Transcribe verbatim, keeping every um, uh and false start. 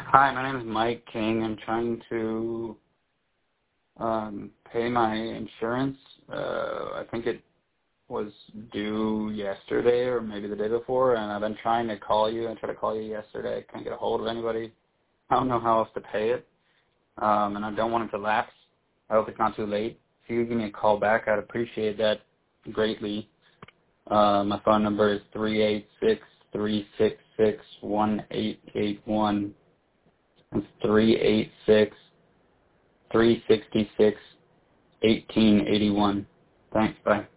Hi, my name is Mike King. I'm trying to um, pay my insurance. Uh, I think it was due yesterday or maybe the day before, and I've been trying to call you. I tried to call you yesterday. I can't get a hold of anybody. I don't know how else to pay it, um, and I don't want it to lapse. I hope it's not too late. If you could give me a call back, I'd appreciate that greatly. Uh, my phone number is three eight six, three six six, one eight eight one. It's three eight six, three six six, eighteen eighty one. Thanks, bye.